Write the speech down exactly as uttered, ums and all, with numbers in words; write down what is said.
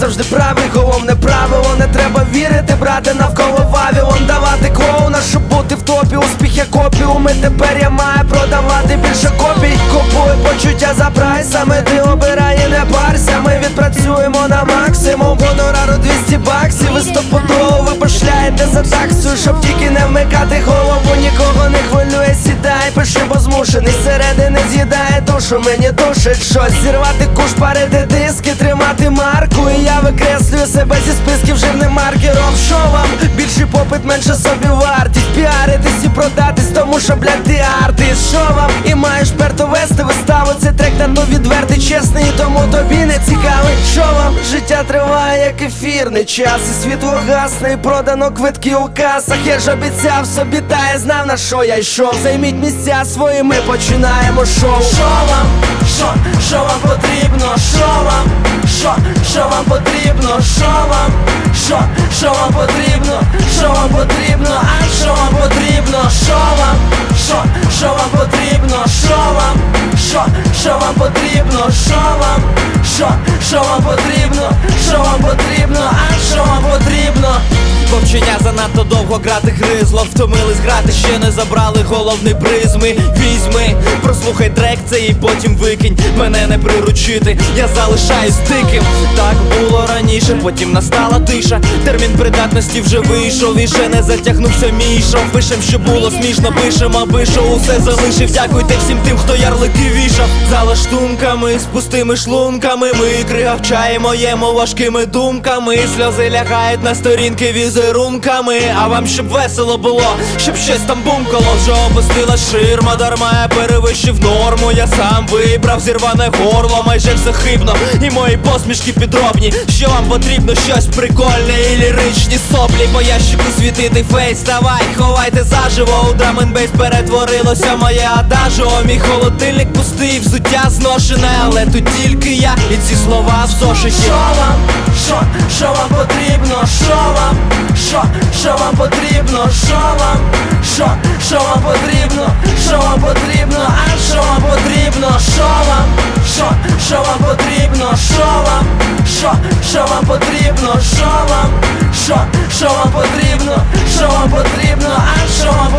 завжди правий, головне правило, не треба вірити, брати навколо Вавилон, давати клоуна, щоб бути в топі, успіх як опіум, і тепер я маю продавати більше копій. Купую почуття за прайсами, ти обирай і не парся, ми відпрацюємо на максимум, гонорару двісті баксів, ви стопудово ви пошляєте за таксою, щоб тільки не вмикати голову, нікого не хвилює, сідай, пиши, бо змушений, зсередини з'їдає душу, мені душить щось, зірвати куш, парити диски, тримати марку, і я викреслюю себе зі списків жирним маркером. Що вам? Більший попит, менше собі вартість, піаритись і продатись, тому що, блядь, ти артист. Що вам? І маєш перто вести виставу, цей трек на то відвертий, чесний, і тому тобі не цікавий. Що вам? Життя триває, як ефірний час, і світло гасне, і продано квитки у касах. Я ж обіцяв собі, та я знав, на що я йшов. Займіть місця свої, ми починаємо шоу. Що вам? Що? Що вам потрібно? Що вам? Що? Що вам потрібно? Що вам? Що? Що вам потрібно? Що вам потрібно? А що вам потрібно? Що вам? Що? Що вам потрібно? Що вам? Що? Що вам потрібно? Що вам? Що? Що вам потрібно? Що вам потрібно? А що вам потрібно? Вовчення занадто довго грати гризло, втомились грати, ще не забрали головний приз. Ми візьми, прослухай трек цей і потім викинь, мене не приручити, я залишаюсь диким. Так було раніше, потім настала тиша, термін придатності вже вийшов, і ще не затягнувся мій шов. Пишем, що було смішно, пишем, аби шоу усе залишив. Дякуйте всім тим, хто ярлики вішав. За лаштунками, з пустими шлунками, ми кригавчаємо, ємо важкими думками, сльози лягають на сторінки візерунками. А вам щоб весело було, щоб щось там бумкало. Вже опустила ширма, дарма я перевищив норму. Я сам вибрав зірване горло, майже все хибно, і мої посмішки підробні. Що вам потрібно? Щось прикольне і ліричні соплі по ящику світити фейс. Давай, ховайте заживо, у драм-н-бейс перетворилося моє адажо. Мій холодильник пустий, взуття зношене, але тут тільки я і ці слова в зошиті. Що вам? Що? Що вам потрібно? Що вам? Що? Що вам потрібно? Що вам? Що? Що вам потрібно? Що вам потрібно? А що вам потрібно? Що вам? Що? Що вам потрібно? Що вам? Що? Що вам потрібно? Що вам? Що? Що вам потрібно? Що вам потрібно? А що вам